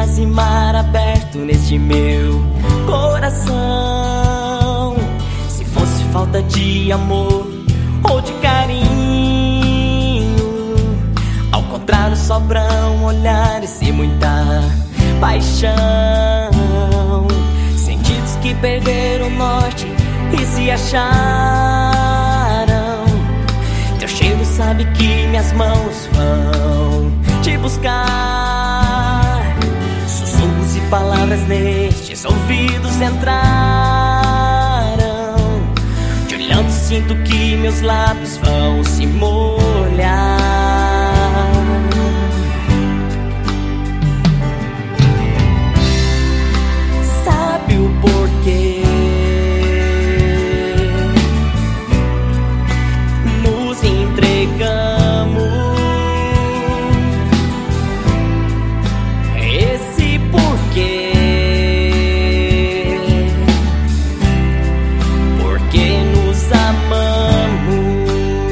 quase mar aberto neste meu coração. Se fosse falta de amor ou de carinho, ao contrário sobram olhares e muita paixão. Sentidos que perderam o norte e se acharam. Teu cheiro sabe que minhas mãos vão te buscar. Sussurros e palavras nestes ouvidos entraram. Te olhando sinto que meus lábios vão se molhar. Sabe o porquê? Nos entregamos. Esse porquê, porque nos amamos.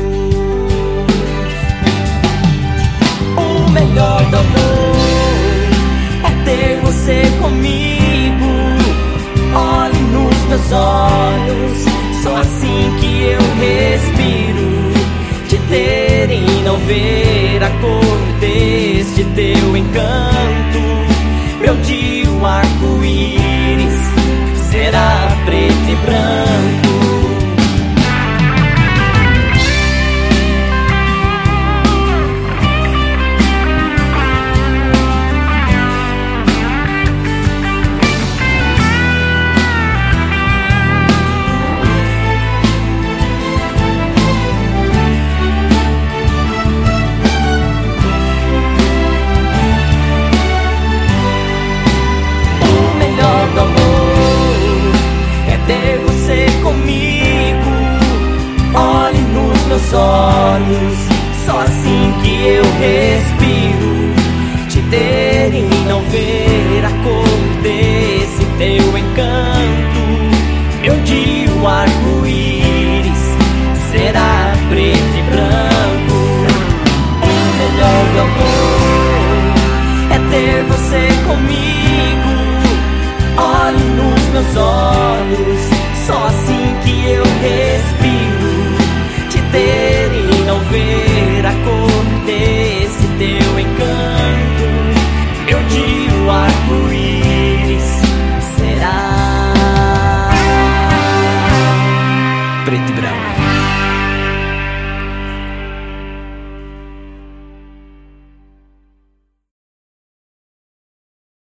O melhor do amor é ter você comigo. Olhe nos meus olhos, só assim que eu respiro. Te ter e não ver a cor deste teu encanto. Meu dia o arco-íris será preto e branco.